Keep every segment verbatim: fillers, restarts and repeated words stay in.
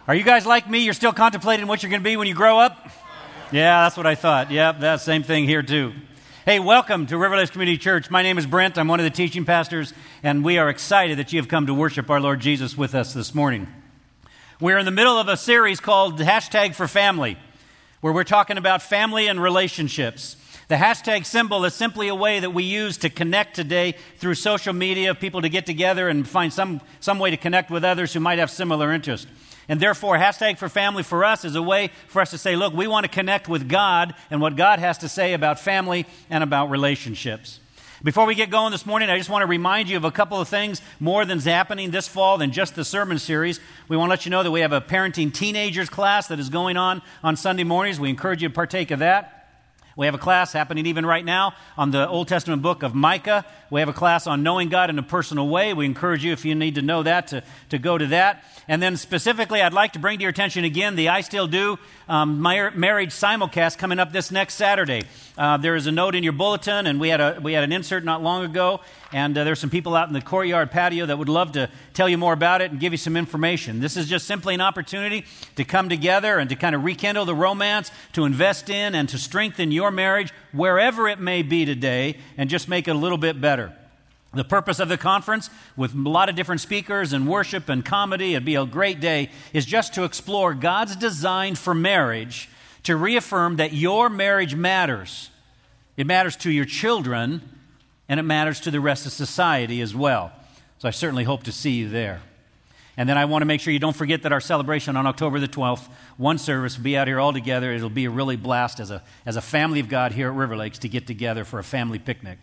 Are you guys like me? You're still contemplating what you're going to be when you grow up? Yeah, that's what I thought. Yep, that same thing here too. Hey, welcome to River Lakes Community Church. My name is Brent. I'm one of the teaching pastors, and we are excited that you have come to worship our Lord Jesus with us this morning. We're in the middle of a series called Hashtag for Family, where we're talking about family and relationships. The hashtag symbol is simply a way that we use to connect today through social media, people to get together and find some, some way to connect with others who might have similar interests. And therefore, hashtag for family for us is a way for us to say, look, we want to connect with God and what God has to say about family and about relationships. Before we get going this morning, I just want to remind you of a couple of things more than's happening this fall than just the sermon series. We want to let you know that we have a parenting teenagers class that is going on on Sunday mornings. We encourage you to partake of that. We have a class happening even right now on the Old Testament book of Micah. We have a class on knowing God in a personal way. We encourage you, if you need to know that, to, to go to that. And then specifically, I'd like to bring to your attention again the I Still Do um, marriage simulcast coming up this next Saturday. Uh, there is a note in your bulletin, and we had a we had an insert not long ago, and uh, there's some people out in the courtyard patio that would love to tell you more about it and give you some information. This is just simply an opportunity to come together and to kind of rekindle the romance, to invest in and to strengthen your marriage wherever it may be today, and just make it a little bit better. The purpose of the conference, with a lot of different speakers and worship and comedy, it'd be a great day, is just to explore God's design for marriage, to reaffirm that your marriage matters. It matters to your children, and it matters to the rest of society as well. So I certainly hope to see you there. And then I want to make sure you don't forget that our celebration on October the twelfth, one service, will be out here all together. It'll be a really blast as a, as a family of God here at River Lakes to get together for a family picnic.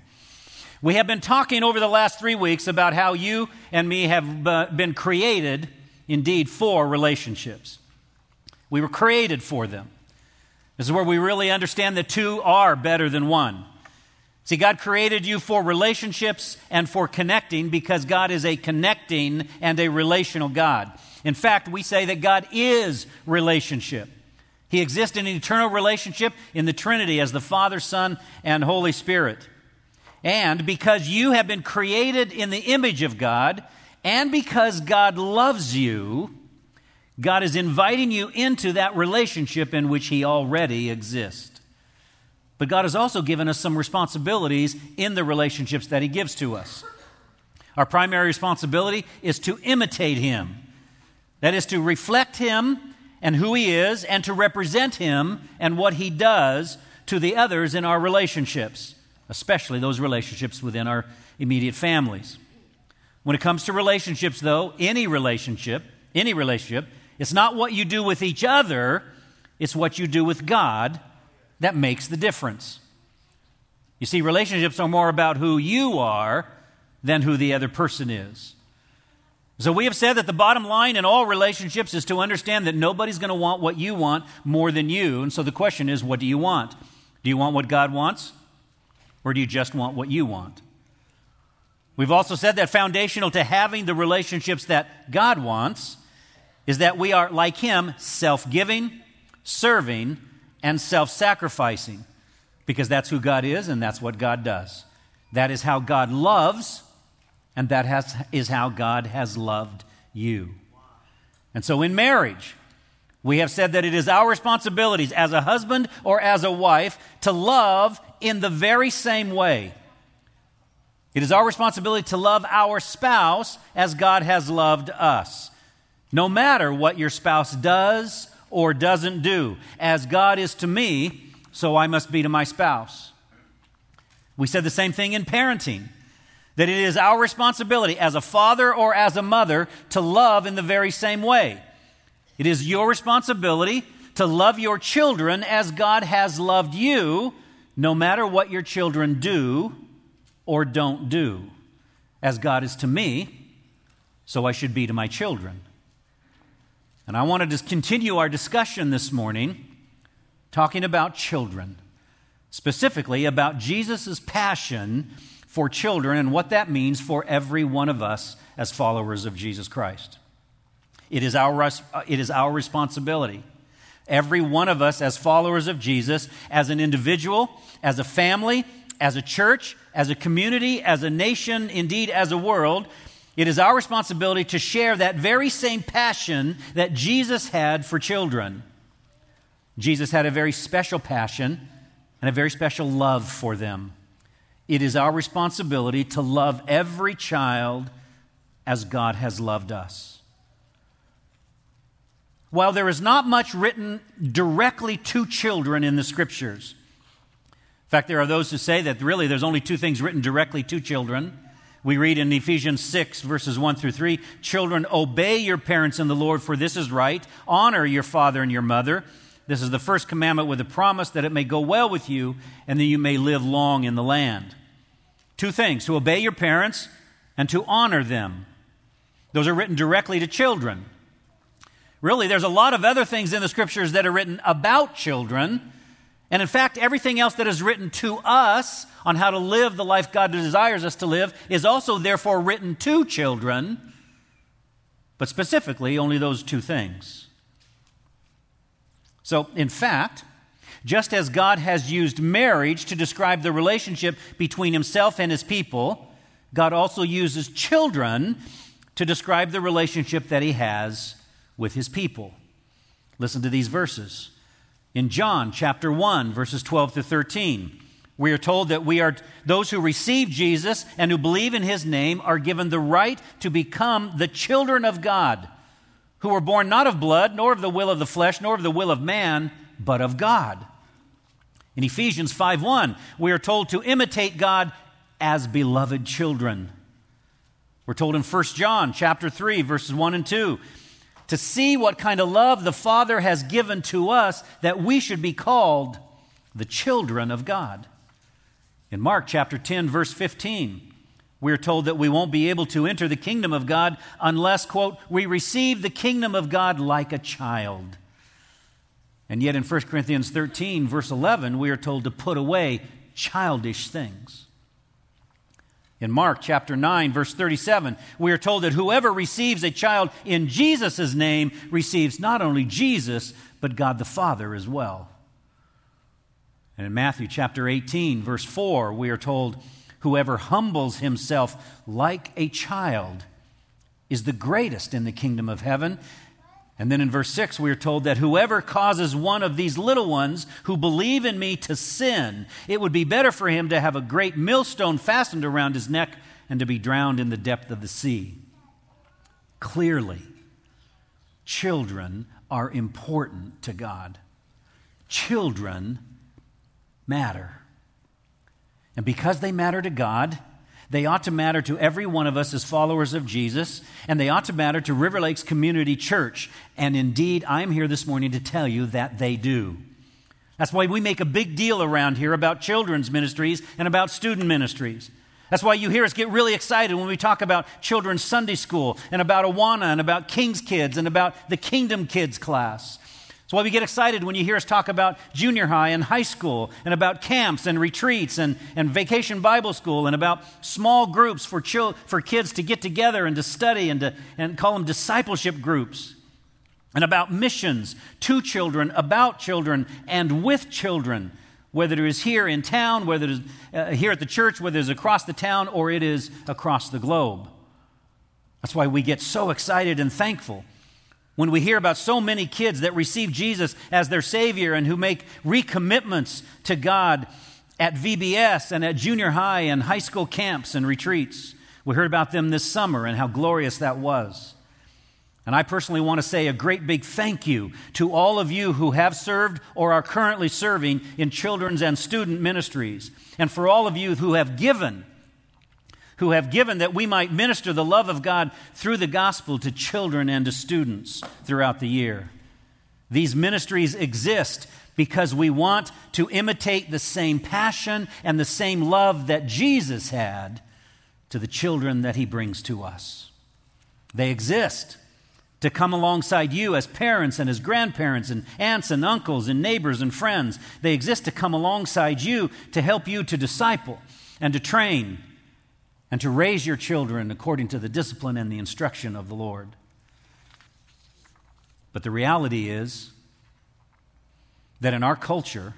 We have been talking over the last three weeks about how you and me have uh, been created, indeed, for relationships. We were created for them. This is where we really understand that two are better than one. See, God created you for relationships and for connecting because God is a connecting and a relational God. In fact, we say that God is relationship. He exists in an eternal relationship in the Trinity as the Father, Son, and Holy Spirit. And because you have been created in the image of God, and because God loves you, God is inviting you into that relationship in which He already exists. But God has also given us some responsibilities in the relationships that He gives to us. Our primary responsibility is to imitate Him. That is to reflect Him and who He is, and to represent Him and what He does to the others in our relationships, especially those relationships within our immediate families. When it comes to relationships, though, any relationship, any relationship, it's not what you do with each other, it's what you do with God that makes the difference. You see, relationships are more about who you are than who the other person is. So we have said that the bottom line in all relationships is to understand that nobody's going to want what you want more than you. And so the question is, what do you want? Do you want what God wants? Or do you just want what you want? We've also said that foundational to having the relationships that God wants is that we are, like Him, self-giving, serving, and self-sacrificing, because that's who God is and that's what God does. That is how God loves, and that has, is how God has loved you. And so in marriage, we have said that it is our responsibilities as a husband or as a wife to love in the very same way. It is our responsibility to love our spouse as God has loved us, no matter what your spouse does or doesn't do. As God is to me, so I must be to my spouse. We said the same thing in parenting, that it is our responsibility as a father or as a mother to love in the very same way. It is your responsibility to love your children as God has loved you, no matter what your children do or don't do. As God is to me, so I should be to my children. And I wanted to continue our discussion this morning talking about children, specifically about Jesus' passion for children and what that means for every one of us as followers of Jesus Christ. It is our, it is our responsibility. Every one of us as followers of Jesus, as an individual, as a family, as a church, as a community, as a nation, indeed as a world, It is our responsibility to share that very same passion that Jesus had for children. Jesus had a very special passion and a very special love for them. It is our responsibility to love every child as God has loved us. While there is not much written directly to children in the Scriptures, in fact, there are those who say that really there's only two things written directly to children. We read in Ephesians six, verses one through three, "Children, obey your parents in the Lord, for this is right. Honor your father and your mother. This is the first commandment with a promise that it may go well with you and that you may live long in the land." Two things, to obey your parents and to honor them. Those are written directly to children. Really, there's a lot of other things in the Scriptures that are written about children. And in fact, everything else that is written to us on how to live the life God desires us to live is also therefore written to children, but specifically only those two things. So, in fact, just as God has used marriage to describe the relationship between himself and his people, God also uses children to describe the relationship that he has with his people. Listen to these verses. In John chapter one, verses twelve to thirteen, we are told that we are those who receive Jesus and who believe in his name are given the right to become the children of God, who were born not of blood, nor of the will of the flesh, nor of the will of man, but of God. In Ephesians five one, we are told to imitate God as beloved children. We're told in First John chapter three, verses one and two, to see what kind of love the Father has given to us that we should be called the children of God. In Mark chapter ten, verse fifteen, we are told that we won't be able to enter the kingdom of God unless, quote, we receive the kingdom of God like a child. And yet in First Corinthians thirteen, verse eleven, we are told to put away childish things. In Mark chapter nine, verse thirty-seven, we are told that whoever receives a child in Jesus' name receives not only Jesus, but God the Father as well. And in Matthew chapter eighteen, verse four, we are told, whoever humbles himself like a child is the greatest in the kingdom of heaven. And then in verse six, we are told that whoever causes one of these little ones who believe in me to sin, it would be better for him to have a great millstone fastened around his neck and to be drowned in the depth of the sea. Clearly, children are important to God. Children matter. And because they matter to God, they ought to matter to every one of us as followers of Jesus, and they ought to matter to River Lakes Community Church. And indeed, I'm here this morning to tell you that they do. That's why we make a big deal around here about children's ministries and about student ministries. That's why you hear us get really excited when we talk about children's Sunday school and about Awana and about King's Kids and about the Kingdom Kids class. That's why we get excited when you hear us talk about junior high and high school and about camps and retreats and, and vacation Bible school and about small groups for chil- for kids to get together and to study and, to, and call them discipleship groups. And about missions to children, about children, and with children, whether it is here in town, whether it is uh, here at the church, whether it is across the town, or it is across the globe. That's why we get so excited and thankful when we hear about so many kids that receive Jesus as their Savior and who make recommitments to God at V B S and at junior high and high school camps and retreats. We heard about them this summer and how glorious that was. And I personally want to say a great big thank you to all of you who have served or are currently serving in children's and student ministries, and for all of you who have given who have given that we might minister the love of God through the gospel to children and to students throughout the year. These ministries exist because we want to imitate the same passion and the same love that Jesus had to the children that he brings to us. They exist to come alongside you as parents and as grandparents and aunts and uncles and neighbors and friends. They exist to come alongside you to help you to disciple and to train and to raise your children according to the discipline and the instruction of the Lord. But the reality is that in our culture,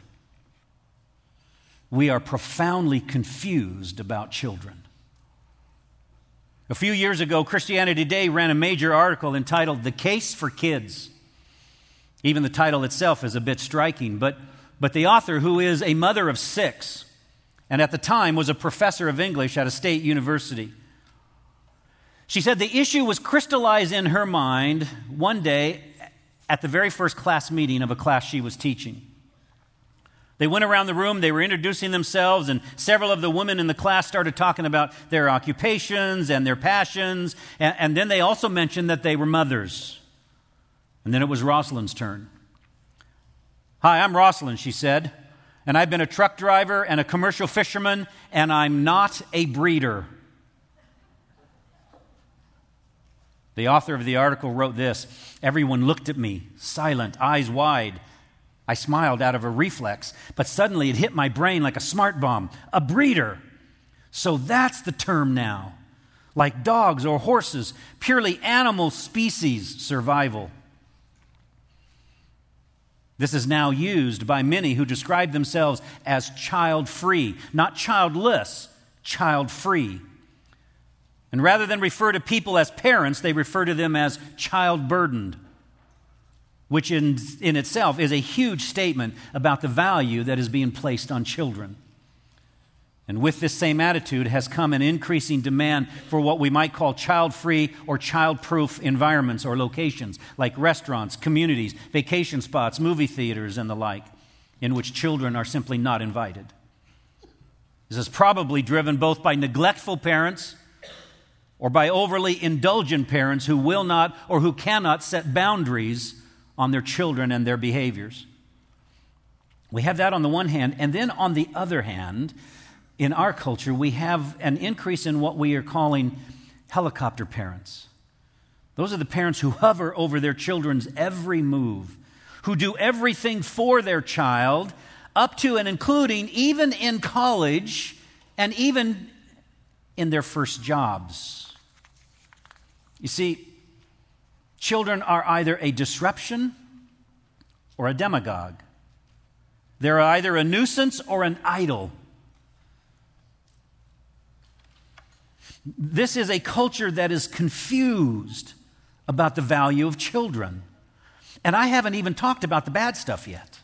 we are profoundly confused about children. A few years ago, Christianity Today ran a major article entitled "The Case for Kids." Even the title itself is a bit striking, but, but the author, who is a mother of six, and at the time was a professor of English at a state university, she said the issue was crystallized in her mind one day at the very first class meeting of a class she was teaching. They went around the room, they were introducing themselves, and several of the women in the class started talking about their occupations and their passions, and, and then they also mentioned that they were mothers. And then it was Rosalind's turn. "Hi, I'm Rosalind," she said, "and I've been a truck driver and a commercial fisherman, and I'm not a breeder." The author of the article wrote this: "Everyone looked at me, silent, eyes wide. I smiled out of a reflex, but suddenly it hit my brain like a smart bomb. A breeder. So that's the term now. Like dogs or horses, purely animal species survival. This is now used by many who describe themselves as child-free, not childless, child-free. And rather than refer to people as parents, they refer to them as child-burdened, which in, in itself is a huge statement about the value that is being placed on children. And with this same attitude has come an increasing demand for what we might call child-free or child-proof environments or locations, like restaurants, communities, vacation spots, movie theaters, and the like, in which children are simply not invited. This is probably driven both by neglectful parents or by overly indulgent parents who will not or who cannot set boundaries on their children and their behaviors. We have that on the one hand, and then on the other hand, in our culture, we have an increase in what we are calling helicopter parents. Those are the parents who hover over their children's every move, who do everything for their child, up to and including even in college and even in their first jobs. You see, children are either a disruption or a demagogue. They're either a nuisance or an idol. This is a culture that is confused about the value of children. And I haven't even talked about the bad stuff yet.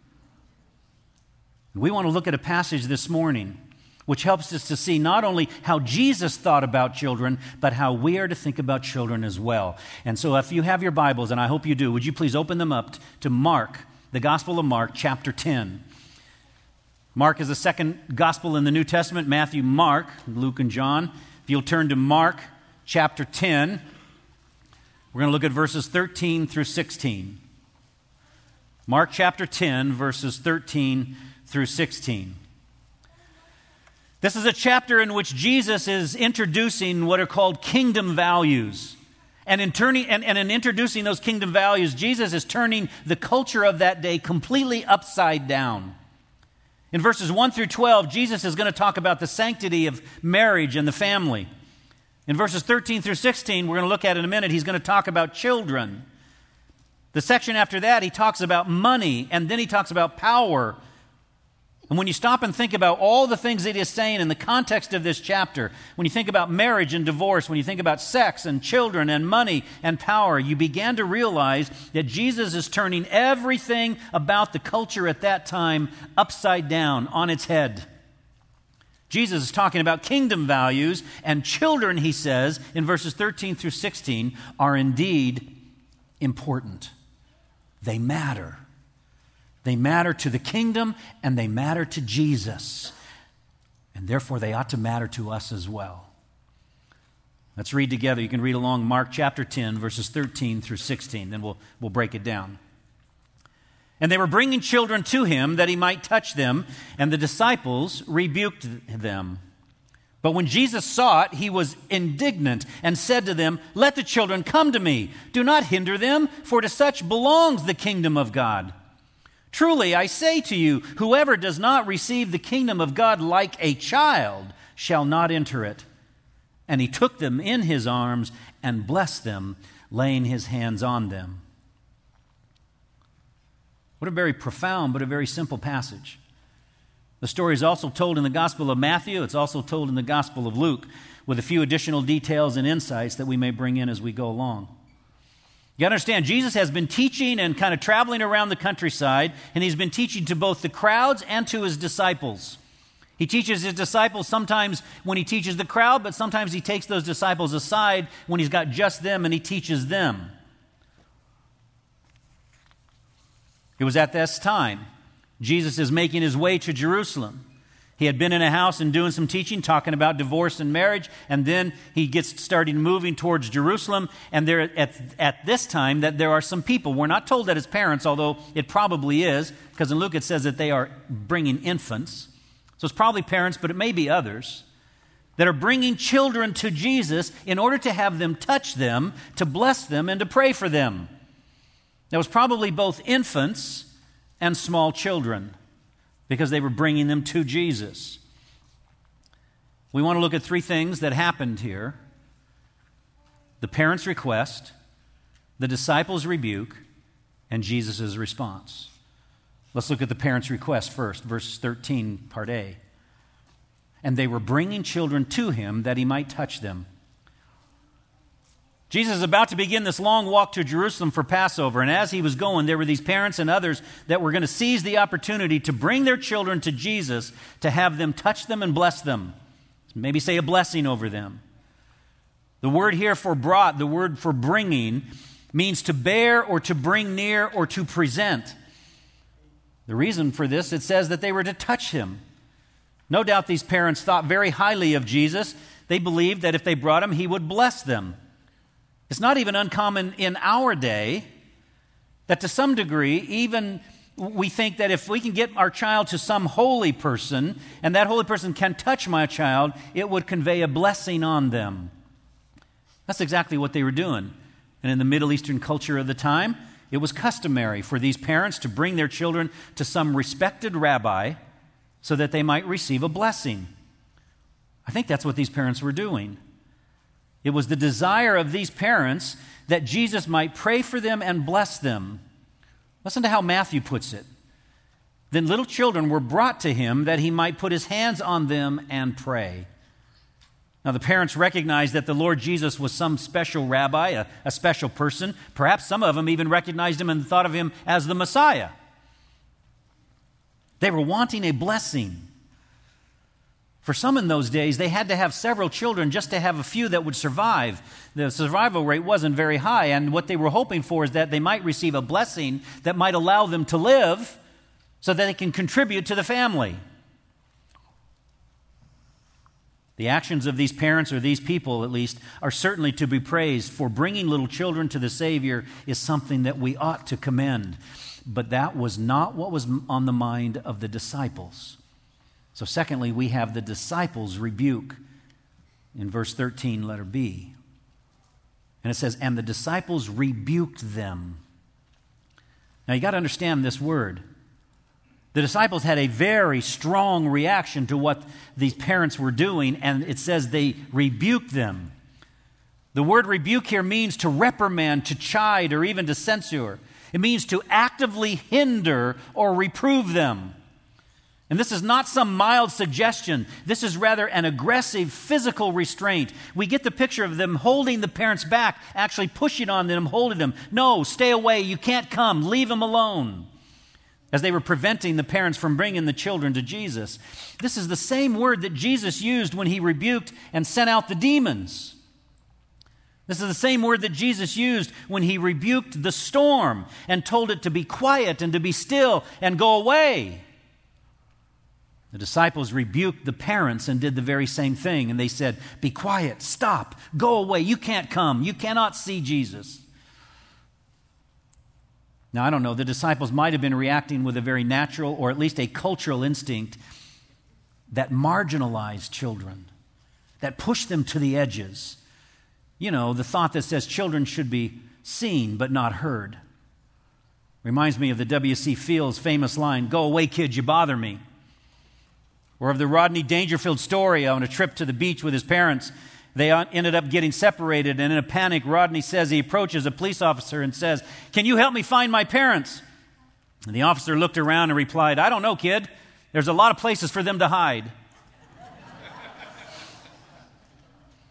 We want to look at a passage this morning which helps us to see not only how Jesus thought about children, but how we are to think about children as well. And so if you have your Bibles, and I hope you do, would you please open them up to Mark, the Gospel of Mark, chapter ten. Mark is the second gospel in the New Testament: Matthew, Mark, Luke, and John. If you'll turn to Mark, chapter ten, we're going to look at verses thirteen through sixteen. Mark, chapter ten, verses thirteen through sixteen. This is a chapter in which Jesus is introducing what are called kingdom values. And in, turning, and, and in introducing those kingdom values, Jesus is turning the culture of that day completely upside down. In verses one through twelve, Jesus is going to talk about the sanctity of marriage and the family. In verses thirteen through sixteen, we're going to look at in a minute, he's going to talk about children. The section after that, he talks about money, and then he talks about power. And when you stop and think about all the things that he is saying in the context of this chapter, when you think about marriage and divorce, when you think about sex and children and money and power, you began to realize that Jesus is turning everything about the culture at that time upside down, on its head. Jesus is talking about kingdom values, and children, he says, in verses thirteen through sixteen, are indeed important. They matter. They matter to the kingdom, and they matter to Jesus. And therefore, they ought to matter to us as well. Let's read together. You can read along Mark chapter ten, verses thirteen through sixteen. Then we'll, we'll break it down. And they were bringing children to him that he might touch them, and the disciples rebuked them. But when Jesus saw it, he was indignant and said to them, "Let the children come to me. Do not hinder them, for to such belongs the kingdom of God. Truly, I say to you, whoever does not receive the kingdom of God like a child shall not enter it." And he took them in his arms and blessed them, laying his hands on them. What a very profound but a very simple passage. The story is also told in the Gospel of Matthew. It's also told in the Gospel of Luke. with a few additional details and insights that we may bring in as we go along. You understand, Jesus has been teaching and kind of traveling around the countryside, and he's been teaching to both the crowds and to his disciples. He teaches his disciples sometimes when he teaches the crowd, but sometimes he takes those disciples aside when he's got just them and he teaches them. It was at this time Jesus is making his way to Jerusalem. He had been in a house and doing some teaching, talking about divorce and marriage, and then he gets started moving towards Jerusalem, and there at, at this time that there are some people. We're not told that it's parents, although it probably is, because in Luke it says that they are bringing infants. So it's probably parents, but it may be others, that are bringing children to Jesus in order to have them touch them, to bless them, and to pray for them. There was probably both infants and small children, because they were bringing them to Jesus. We want to look at three things that happened here: the parents' request, the disciples' rebuke, and Jesus' response. Let's look at the parents' request first, verse thirteen, part A. And they were bringing children to him that he might touch them. Jesus is about to begin this long walk to Jerusalem for Passover, and as he was going, there were these parents and others that were going to seize the opportunity to bring their children to Jesus, to have them touch them and bless them. Maybe say a blessing over them. The word here for brought, the word for bringing, means to bear or to bring near or to present. The reason for this, it says that they were to touch him. No doubt these parents thought very highly of Jesus. They believed that if they brought him, he would bless them. It's not even uncommon in our day that to some degree, even we think that if we can get our child to some holy person, and that holy person can touch my child, it would convey a blessing on them. That's exactly what they were doing. And in the Middle Eastern culture of the time, it was customary for these parents to bring their children to some respected rabbi so that they might receive a blessing. I think that's what these parents were doing. It was the desire of these parents that Jesus might pray for them and bless them. Listen to how Matthew puts it. Then little children were brought to him that he might put his hands on them and pray. Now the parents recognized that the Lord Jesus was some special rabbi, a, a special person. Perhaps some of them even recognized him and thought of him as the Messiah. They were wanting a blessing. For some in those days, they had to have several children just to have a few that would survive. The survival rate wasn't very high, and what they were hoping for is that they might receive a blessing that might allow them to live so that they can contribute to the family. The actions of these parents, or these people at least, are certainly to be praised, for bringing little children to the Savior is something that we ought to commend. But that was not what was on the mind of the disciples. So secondly, we have the disciples' rebuke in verse thirteen, letter B. And it says, and the disciples rebuked them. Now you got to understand this word. The disciples had a very strong reaction to what these parents were doing, and it says they rebuked them. The word rebuke here means to reprimand, to chide, or even to censure. It means to actively hinder or reprove them. And this is not some mild suggestion. This is rather an aggressive physical restraint. We get the picture of them holding the parents back, actually pushing on them, holding them. No, stay away. You can't come. Leave them alone. As they were preventing the parents from bringing the children to Jesus. This is the same word that Jesus used when he rebuked and sent out the demons. This is the same word that Jesus used when he rebuked the storm and told it to be quiet and to be still and go away. The disciples rebuked the parents and did the very same thing. And they said, be quiet, stop, go away. You can't come. You cannot see Jesus. Now, I don't know. The disciples might have been reacting with a very natural or at least a cultural instinct that marginalized children, that pushed them to the edges. You know, the thought that says children should be seen but not heard. Reminds me of the W C Fields' famous line, go away, kids, you bother me. Or of the Rodney Dangerfield story on a trip to the beach with his parents. They ended up getting separated, and in a panic, Rodney says he approaches a police officer and says, can you help me find my parents? And the officer looked around and replied, I don't know, kid. There's a lot of places for them to hide.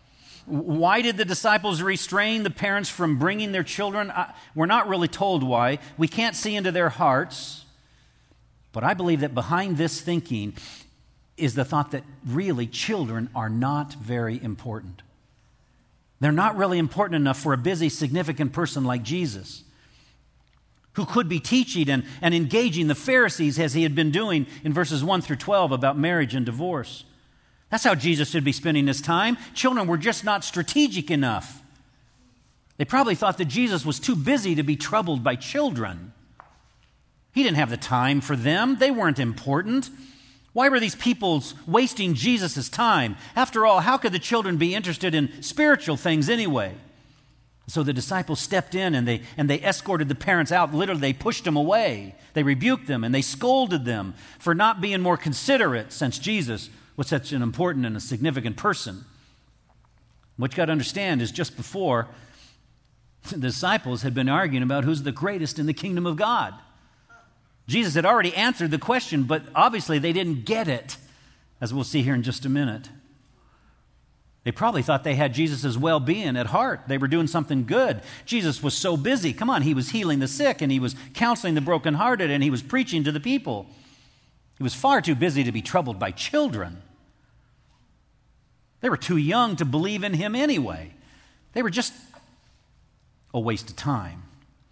Why did the disciples restrain the parents from bringing their children? We're not really told why. We can't see into their hearts. But I believe that behind this thinking is the thought that really children are not very important. They're not really important enough for a busy, significant person like Jesus, who could be teaching and, and engaging the Pharisees as he had been doing in verses one through twelve about marriage and divorce. That's how Jesus should be spending his time. Children were just not strategic enough. They probably thought that Jesus was too busy to be troubled by children. He didn't have the time for them. They weren't important. Why were these people wasting Jesus' time? After all, how could the children be interested in spiritual things anyway? So the disciples stepped in and they, and they escorted the parents out. Literally, they pushed them away. They rebuked them and they scolded them for not being more considerate, since Jesus was such an important and a significant person. What you got to understand is just before, the disciples had been arguing about who's the greatest in the kingdom of God. Jesus had already answered the question, but obviously they didn't get it, as we'll see here in just a minute. They probably thought they had Jesus' well-being at heart. They were doing something good. Jesus was so busy. Come on, he was healing the sick, and he was counseling the brokenhearted, and he was preaching to the people. He was far too busy to be troubled by children. They were too young to believe in him anyway. They were just a waste of time.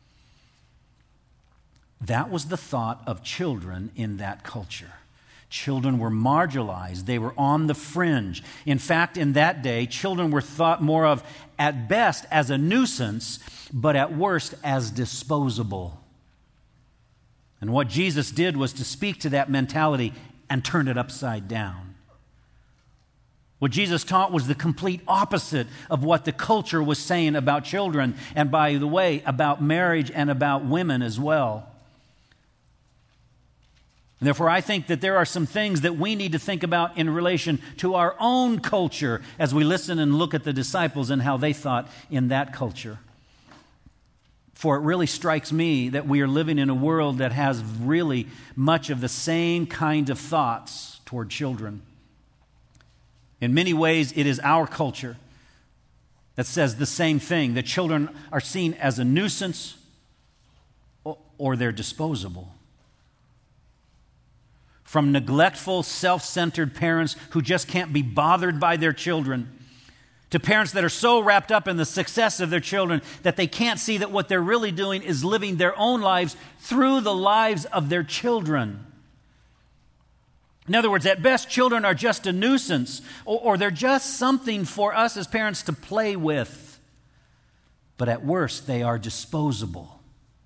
That was the thought of children in that culture. Children were marginalized. They were on the fringe. In fact, in that day, children were thought more of, at best, as a nuisance, but at worst, as disposable. And what Jesus did was to speak to that mentality and turn it upside down. What Jesus taught was the complete opposite of what the culture was saying about children, and by the way, about marriage and about women as well. And therefore, I think that there are some things that we need to think about in relation to our own culture as we listen and look at the disciples and how they thought in that culture. For it really strikes me that we are living in a world that has really much of the same kind of thoughts toward children. In many ways, it is our culture that says the same thing, that children are seen as a nuisance or they're disposable. From neglectful, self-centered parents who just can't be bothered by their children, to parents that are so wrapped up in the success of their children that they can't see that what they're really doing is living their own lives through the lives of their children. In other words, at best, children are just a nuisance, or, or they're just something for us as parents to play with. But at worst, they are disposable.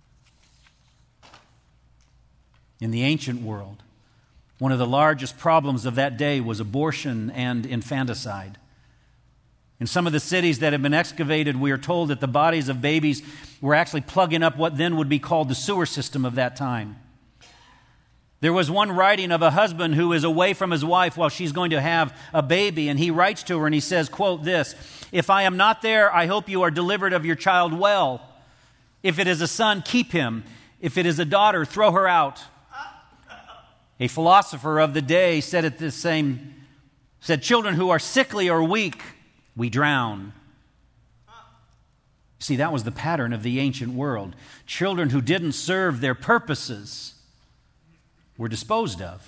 In the ancient world, one of the largest problems of that day was abortion and infanticide. In some of the cities that have been excavated, we are told that the bodies of babies were actually plugging up what then would be called the sewer system of that time. There was one writing of a husband who is away from his wife while she's going to have a baby, and he writes to her and he says, quote, this, "If I am not there, I hope you are delivered of your child well. If it is a son, keep him. If it is a daughter, throw her out." A philosopher of the day said it the same, said, "Children who are sickly or weak, we drown." See, that was the pattern of the ancient world. Children who didn't serve their purposes were disposed of.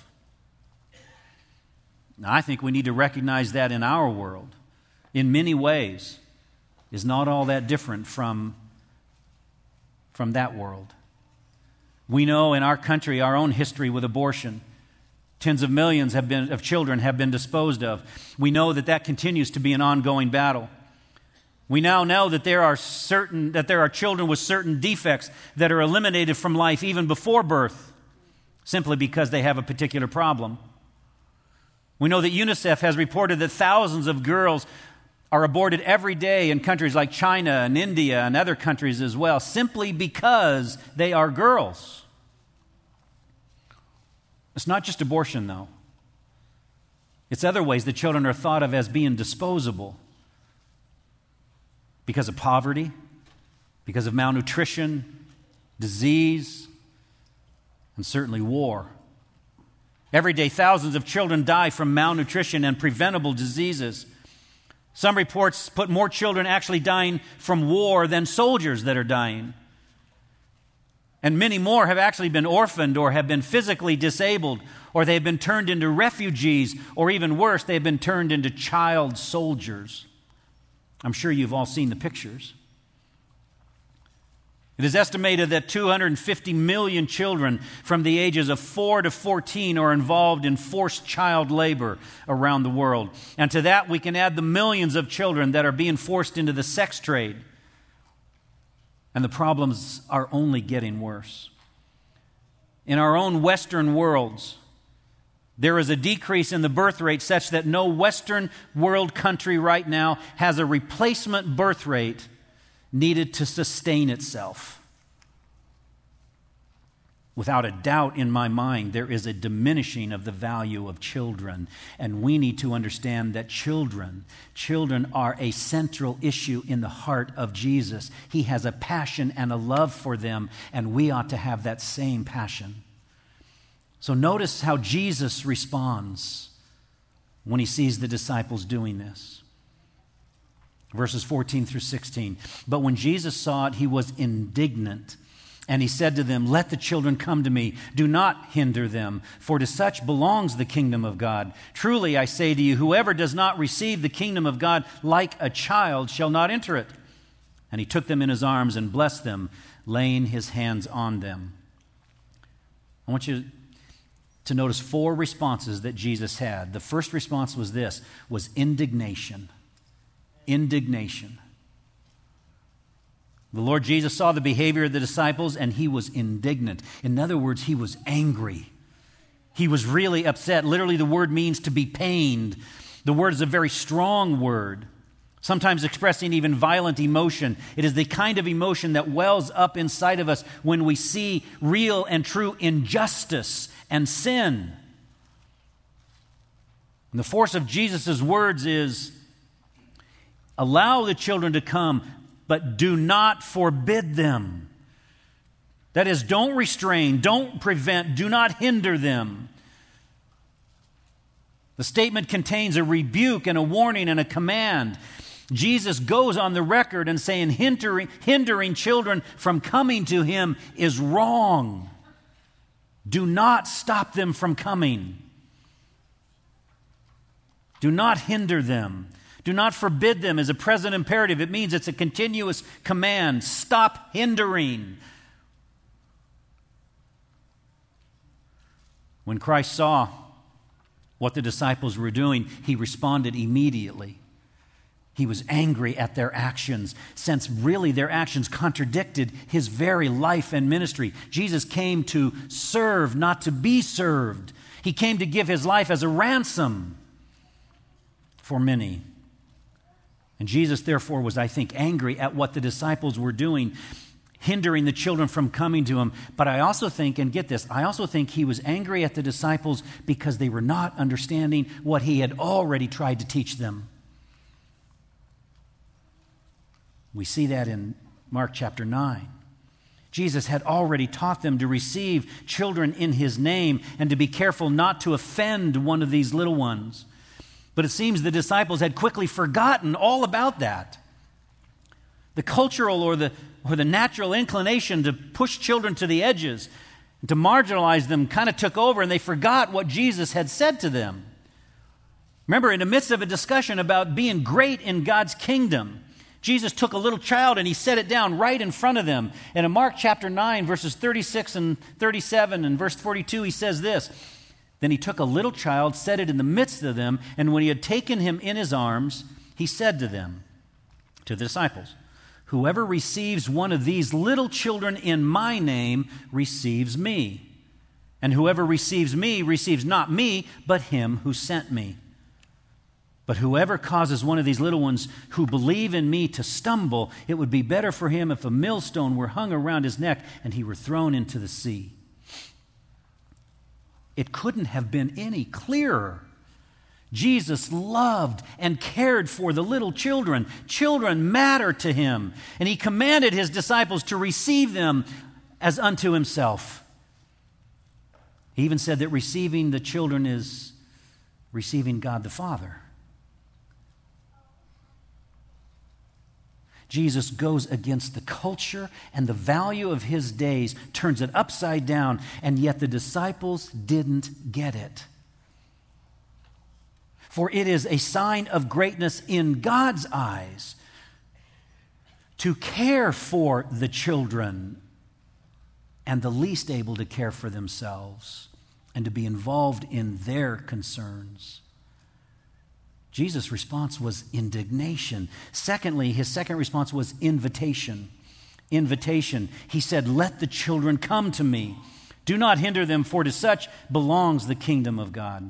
Now, I think we need to recognize that in our world, in many ways, is not all that different from, from that world. We know in our country, our own history with abortion, tens of millions have been, of children have been disposed of. We know that that continues to be an ongoing battle. We now know that there are certain that there are children with certain defects that are eliminated from life even before birth, simply because they have a particular problem. We know that UNICEF has reported that thousands of girls are aborted every day in countries like China and India and other countries as well, simply because they are girls. It's not just abortion, though. It's other ways that children are thought of as being disposable. Because of poverty, because of malnutrition, disease, and certainly war. Every day, thousands of children die from malnutrition and preventable diseases. Some reports put more children actually dying from war than soldiers that are dying. And many more have actually been orphaned or have been physically disabled, or they've been turned into refugees, or even worse, they've been turned into child soldiers. I'm sure you've all seen the pictures. It is estimated that two hundred fifty million children from the ages of four to fourteen are involved in forced child labor around the world. And to that, we can add the millions of children that are being forced into the sex trade. And the problems are only getting worse. In our own Western worlds, there is a decrease in the birth rate such that no Western world country right now has a replacement birth rate needed to sustain itself. Without a doubt in my mind, there is a diminishing of the value of children. And we need to understand that children, children are a central issue in the heart of Jesus. He has a passion and a love for them, and we ought to have that same passion. So notice how Jesus responds when he sees the disciples doing this. Verses fourteen through sixteen. But when Jesus saw it, he was indignant. And he said to them, "Let the children come to me. Do not hinder them, for to such belongs the kingdom of God. Truly, I say to you, whoever does not receive the kingdom of God like a child shall not enter it." And he took them in his arms and blessed them, laying his hands on them. I want you to notice four responses that Jesus had. The first response was this, was indignation. Indignation. The Lord Jesus saw the behavior of the disciples and he was indignant. In other words, he was angry. He was really upset. Literally, the word means to be pained. The word is a very strong word, sometimes expressing even violent emotion. It is the kind of emotion that wells up inside of us when we see real and true injustice and sin. And the force of Jesus' words is, allow the children to come, but do not forbid them. That is, don't restrain, don't prevent, do not hinder them. The statement contains a rebuke and a warning and a command. Jesus goes on the record and saying hindering, hindering children from coming to him is wrong. Do not stop them from coming. Do not hinder them. Do not forbid them as a present imperative. It means it's a continuous command. Stop hindering. When Christ saw what the disciples were doing, he responded immediately. He was angry at their actions, since really their actions contradicted his very life and ministry. Jesus came to serve, not to be served. He came to give his life as a ransom for many. And Jesus, therefore, was, I think, angry at what the disciples were doing, hindering the children from coming to him. But I also think, and get this, I also think he was angry at the disciples because they were not understanding what he had already tried to teach them. We see that in Mark chapter nine. Jesus had already taught them to receive children in his name and to be careful not to offend one of these little ones. But it seems the disciples had quickly forgotten all about that. The cultural or the, or the natural inclination to push children to the edges, to marginalize them, kind of took over, and they forgot what Jesus had said to them. Remember, in the midst of a discussion about being great in God's kingdom, Jesus took a little child and he set it down right in front of them. And in Mark chapter nine, verses thirty-six and thirty-seven and verse forty-two, he says this, "Then he took a little child, set it in the midst of them, and when he had taken him in his arms, he said to them," to the disciples, "Whoever receives one of these little children in my name receives me. And whoever receives me receives not me, but him who sent me. But whoever causes one of these little ones who believe in me to stumble, it would be better for him if a millstone were hung around his neck and he were thrown into the sea." It couldn't have been any clearer. Jesus loved and cared for the little children. Children matter to him. And he commanded his disciples to receive them as unto himself. He even said that receiving the children is receiving God the Father. Jesus goes against the culture and the value of his days, turns it upside down, and yet the disciples didn't get it. For it is a sign of greatness in God's eyes to care for the children and the least able to care for themselves and to be involved in their concerns. Jesus' response was indignation. Secondly, his second response was invitation. Invitation. He said, "Let the children come to me. Do not hinder them, for to such belongs the kingdom of God."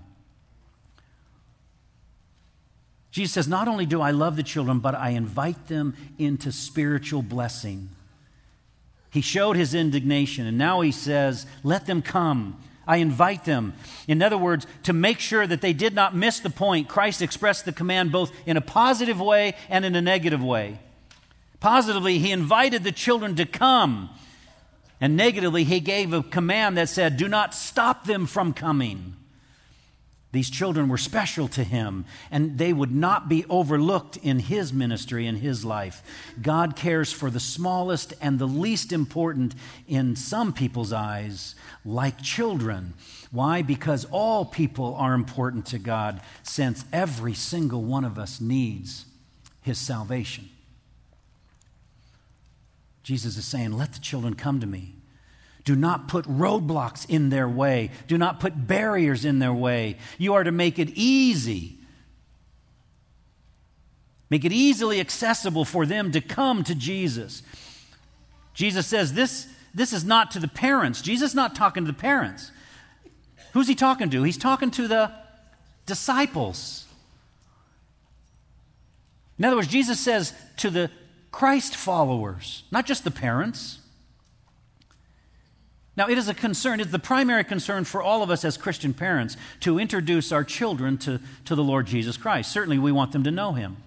Jesus says, not only do I love the children, but I invite them into spiritual blessing. He showed his indignation, and now he says, let them come. I invite them. In other words, to make sure that they did not miss the point, Christ expressed the command both in a positive way and in a negative way. Positively, he invited the children to come. And negatively, he gave a command that said, do not stop them from coming. These children were special to him, and they would not be overlooked in his ministry, in his life. God cares for the smallest and the least important in some people's eyes, like children. Why? Because all people are important to God, since every single one of us needs his salvation. Jesus is saying, let the children come to me. Do not put roadblocks in their way. Do not put barriers in their way. You are to make it easy. Make it easily accessible for them to come to Jesus. Jesus says this, this is not to the parents. Jesus is not talking to the parents. Who's he talking to? He's talking to the disciples. In other words, Jesus says to the Christ followers, not just the parents. Now, it is a concern, it's the primary concern for all of us as Christian parents to introduce our children to, to the Lord Jesus Christ. Certainly, we want them to know him.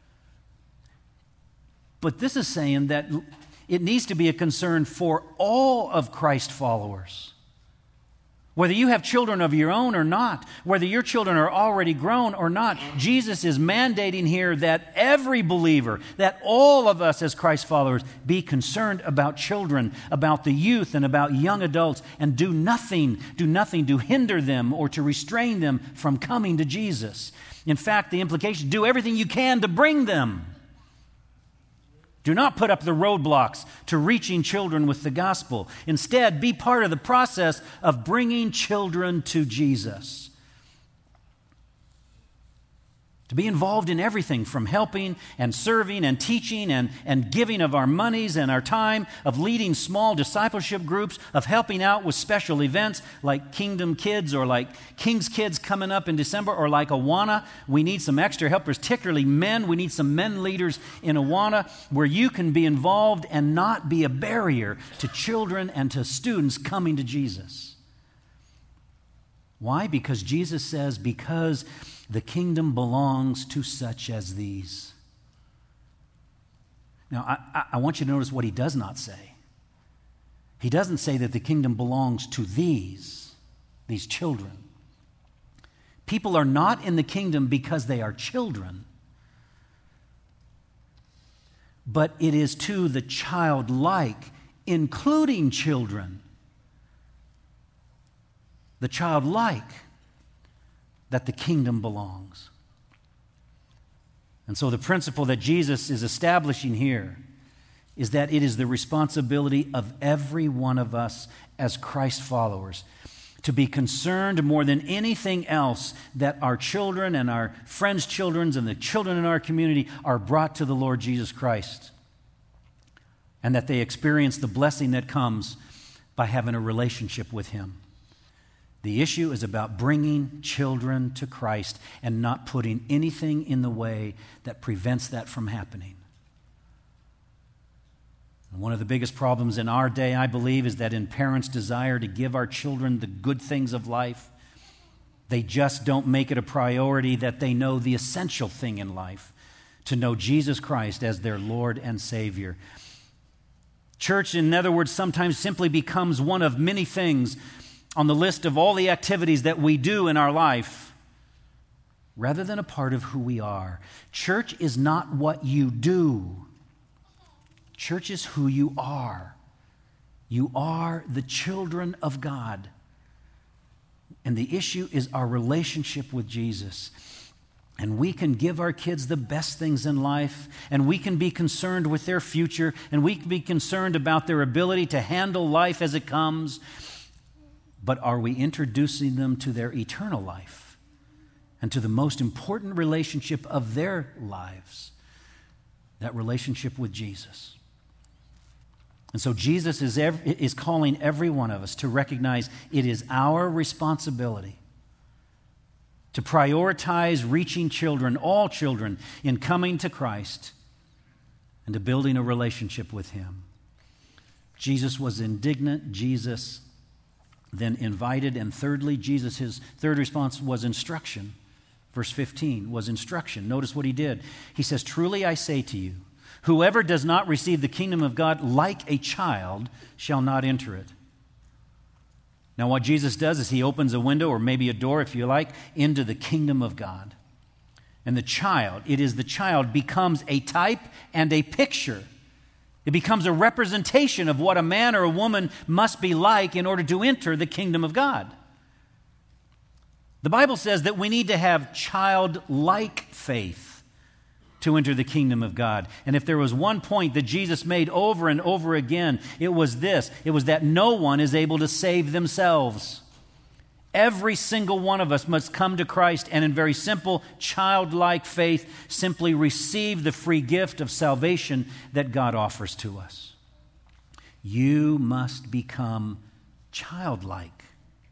But this is saying that it needs to be a concern for all of Christ followers. Whether you have children of your own or not, whether your children are already grown or not, Jesus is mandating here that every believer, that all of us as Christ followers, be concerned about children, about the youth, and about young adults, and do nothing, do nothing to hinder them or to restrain them from coming to Jesus. In fact, the implication, do everything you can to bring them. Do not put up the roadblocks to reaching children with the gospel. Instead, be part of the process of bringing children to Jesus. To be involved in everything from helping and serving and teaching and, and giving of our monies and our time, of leading small discipleship groups, of helping out with special events like Kingdom Kids or like King's Kids coming up in December, or like Awana. We need some extra helpers, particularly men. We need some men leaders in Awana where you can be involved and not be a barrier to children and to students coming to Jesus. Why? Because Jesus says, because the kingdom belongs to such as these. Now, I, I want you to notice what he does not say. He doesn't say that the kingdom belongs to these, these children. People are not in the kingdom because they are children, but it is to the childlike, including children. The childlike, that the kingdom belongs. And so the principle that Jesus is establishing here is that it is the responsibility of every one of us as Christ followers to be concerned more than anything else that our children and our friends' children and the children in our community are brought to the Lord Jesus Christ, and that they experience the blessing that comes by having a relationship with him. The issue is about bringing children to Christ and not putting anything in the way that prevents that from happening. And one of the biggest problems in our day, I believe, is that in parents' desire to give our children the good things of life, they just don't make it a priority that they know the essential thing in life, to know Jesus Christ as their Lord and Savior. Church, in other words, sometimes simply becomes one of many things on the list of all the activities that we do in our life, rather than a part of who we are. Church is not what you do. Church is who you are. You are the children of God. And the issue is our relationship with Jesus. And we can give our kids the best things in life, and we can be concerned with their future, and we can be concerned about their ability to handle life as it comes. But are we introducing them to their eternal life and to the most important relationship of their lives, that relationship with Jesus? And so Jesus is, ev- is calling every one of us to recognize it is our responsibility to prioritize reaching children, all children, in coming to Christ and to building a relationship with Him. Jesus was indignant. Jesus then invited. And thirdly, Jesus, his third response was instruction. Verse fifteen was instruction. Notice what He did. He says, "Truly I say to you, whoever does not receive the kingdom of God like a child shall not enter it." Now, what Jesus does is He opens a window, or maybe a door, if you like, into the kingdom of God. And the child, it is the child, becomes a type and a picture. It becomes a representation of what a man or a woman must be like in order to enter the kingdom of God. The Bible says that we need to have childlike faith to enter the kingdom of God. And if there was one point that Jesus made over and over again, it was this. It was that no one is able to save themselves. Every single one of us must come to Christ and in very simple, childlike faith, simply receive the free gift of salvation that God offers to us. You must become childlike.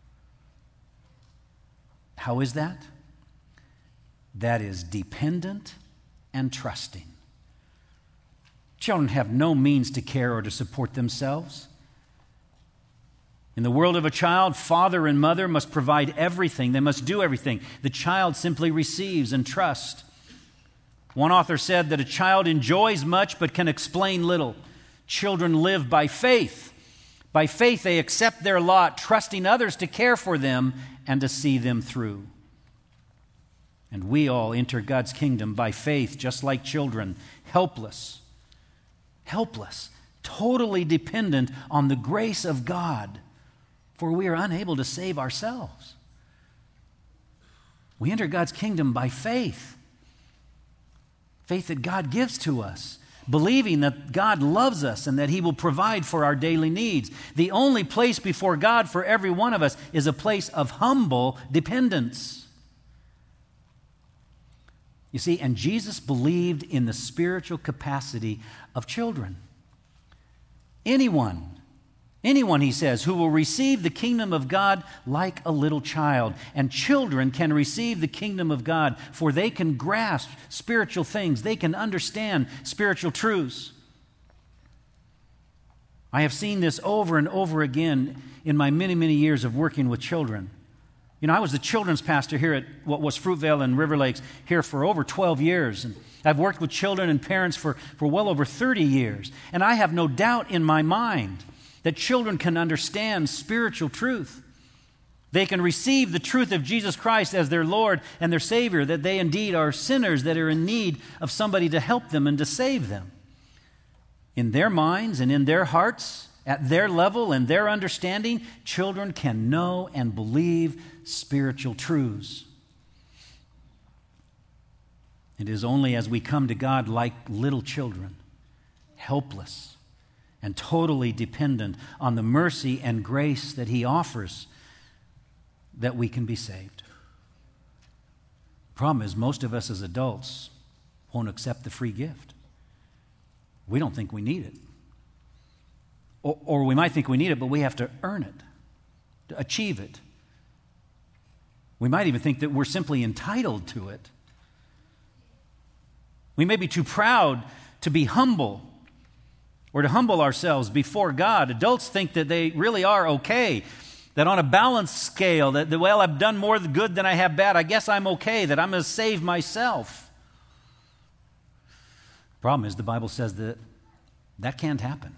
How is that? That is dependent and trusting. Children have no means to care or to support themselves. In the world of a child, father and mother must provide everything. They must do everything. The child simply receives and trusts. One author said that a child enjoys much but can explain little. Children live by faith. By faith, they accept their lot, trusting others to care for them and to see them through. And we all enter God's kingdom by faith, just like children, helpless, helpless, totally dependent on the grace of God, for we are unable to save ourselves. We enter God's kingdom by faith, faith that God gives to us, believing that God loves us and that He will provide for our daily needs. The only place before God for every one of us is a place of humble dependence. You see, and Jesus believed in the spiritual capacity of children. Anyone, anyone, he says, who will receive the kingdom of God like a little child. And children can receive the kingdom of God, for they can grasp spiritual things. They can understand spiritual truths. I have seen this over and over again in my many, many years of working with children. You know, I was the children's pastor here at what was Fruitvale and River Lakes here for over twelve years. And I've worked with children and parents for, for well over thirty years. And I have no doubt in my mind that children can understand spiritual truth. They can receive the truth of Jesus Christ as their Lord and their Savior, that they indeed are sinners that are in need of somebody to help them and to save them. In their minds and in their hearts, at their level and their understanding, children can know and believe spiritual truths. It is only as we come to God like little children, helpless and totally dependent on the mercy and grace that He offers, that we can be saved. The problem is most of us as adults won't accept the free gift. We don't think we need it. Or, or we might think we need it, but we have to earn it, to achieve it. We might even think that we're simply entitled to it. We may be too proud to be humble or to humble ourselves before God. Adults think that they really are okay, that on a balanced scale, that, well, I've done more good than I have bad. I guess I'm okay, that I'm going to save myself. The problem is the Bible says that that can't happen.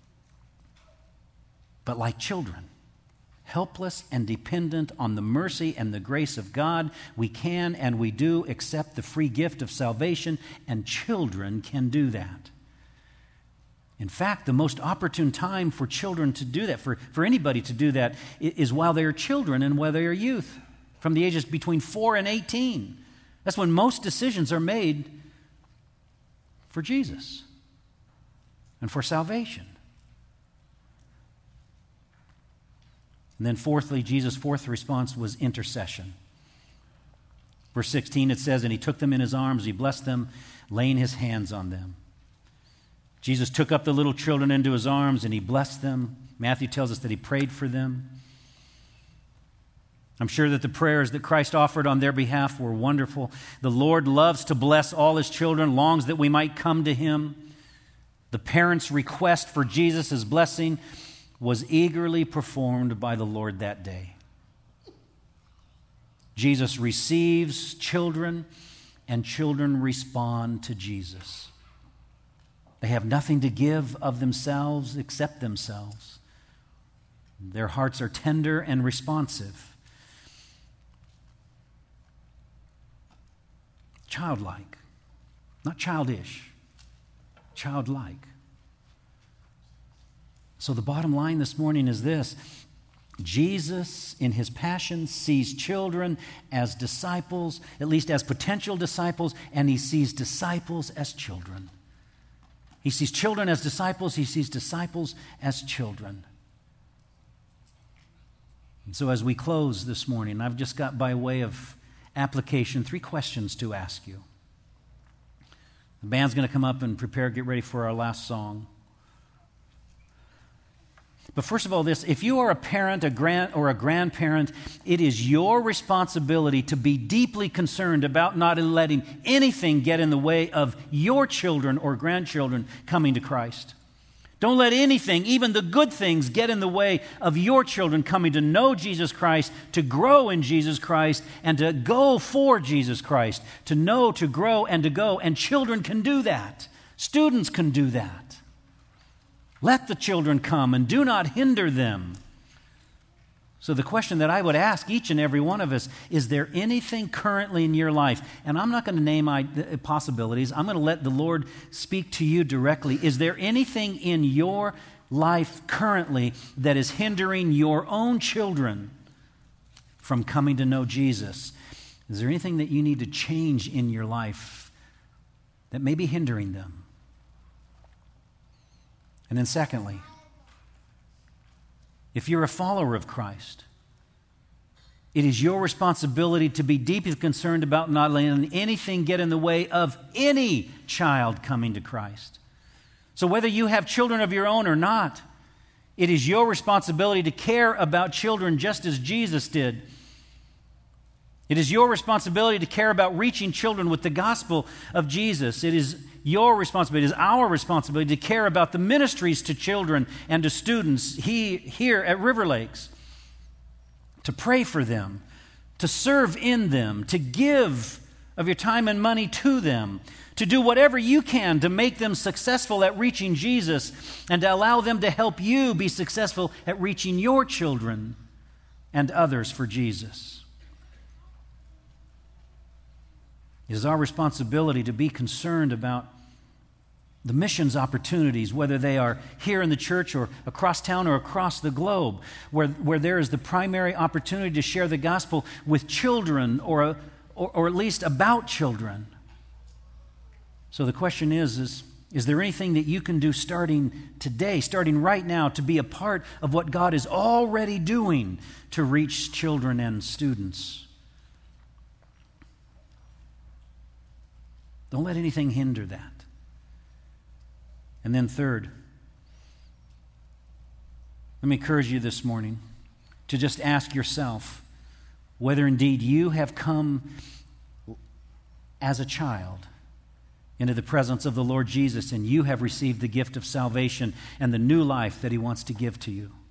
But like children, helpless and dependent on the mercy and the grace of God, we can and we do accept the free gift of salvation, and children can do that. In fact, the most opportune time for children to do that, for, for anybody to do that, is while they are children and while they are youth, from the ages between four and eighteen. That's when most decisions are made for Jesus and for salvation. And then fourthly, Jesus' fourth response was intercession. Verse sixteen, it says, and he took them in his arms, he blessed them, laying his hands on them. Jesus took up the little children into his arms and he blessed them. Matthew tells us that he prayed for them. I'm sure that the prayers that Christ offered on their behalf were wonderful. The Lord loves to bless all his children, longs that we might come to him. The parents' request for Jesus' blessing was eagerly performed by the Lord that day. Jesus receives children, and children respond to Jesus. They have nothing to give of themselves except themselves. Their hearts are tender and responsive. Childlike, not childish, childlike. So the bottom line this morning is this: Jesus, in his passion, sees children as disciples, at least as potential disciples, and he sees disciples as children. He sees children as disciples, he sees disciples as children. And so as we close this morning, I've just got, by way of application, three questions to ask you. The band's going to come up and prepare, get ready for our last song. But first of all, this: if you are a parent, a grand, or a grandparent, it is your responsibility to be deeply concerned about not letting anything get in the way of your children or grandchildren coming to Christ. Don't let anything, even the good things, get in the way of your children coming to know Jesus Christ, to grow in Jesus Christ, and to go for Jesus Christ, to know, to grow, and to go. And children can do that. Students can do that. Let the children come and do not hinder them. So the question that I would ask each and every one of us, is there anything currently in your life? And I'm not going to name my possibilities. I'm going to let the Lord speak to you directly. Is there anything in your life currently that is hindering your own children from coming to know Jesus? Is there anything that you need to change in your life that may be hindering them? And then secondly, if you're a follower of Christ, it is your responsibility to be deeply concerned about not letting anything get in the way of any child coming to Christ. So whether you have children of your own or not, it is your responsibility to care about children just as Jesus did. It is your responsibility to care about reaching children with the gospel of Jesus. It is your responsibility, it is our responsibility to care about the ministries to children and to students he, here at River Lakes, to pray for them, to serve in them, to give of your time and money to them, to do whatever you can to make them successful at reaching Jesus, and to allow them to help you be successful at reaching your children and others for Jesus. It is our responsibility to be concerned about the missions opportunities, whether they are here in the church or across town or across the globe, where, where there is the primary opportunity to share the gospel with children or, or, or at least about children. So the question is, is, is there anything that you can do starting today, starting right now, to be a part of what God is already doing to reach children and students? Don't let anything hinder that. And then third, let me encourage you this morning to just ask yourself whether indeed you have come as a child into the presence of the Lord Jesus and you have received the gift of salvation and the new life that he wants to give to you.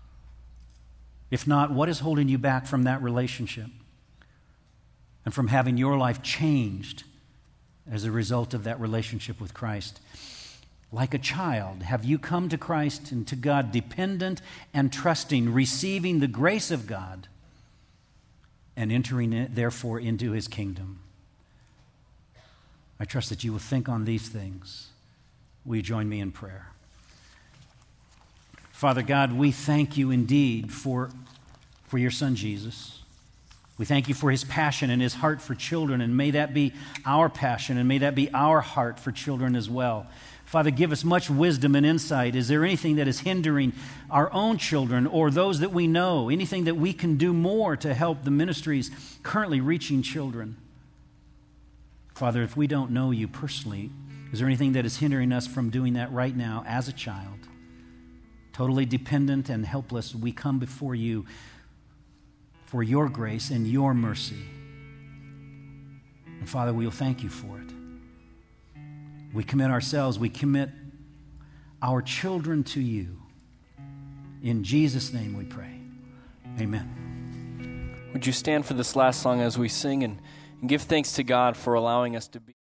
If not, what is holding you back from that relationship and from having your life changed as a result of that relationship with Christ? Like a child, have you come to Christ and to God dependent and trusting, receiving the grace of God and entering it, therefore, into his kingdom? I trust that you will think on these things. Will you join me in prayer? Father God, we thank you indeed for, for your son Jesus. We thank you for his passion and his heart for children, and may that be our passion, and may that be our heart for children as well. Father, give us much wisdom and insight. Is there anything that is hindering our own children or those that we know? Anything that we can do more to help the ministries currently reaching children? Father, if we don't know you personally, is there anything that is hindering us from doing that right now as a child? Totally dependent and helpless, we come before you for your grace and your mercy. And Father, we'll thank you for it. We commit ourselves, we commit our children to you. In Jesus' name we pray. Amen. Would you stand for this last song as we sing and, and give thanks to God for allowing us to be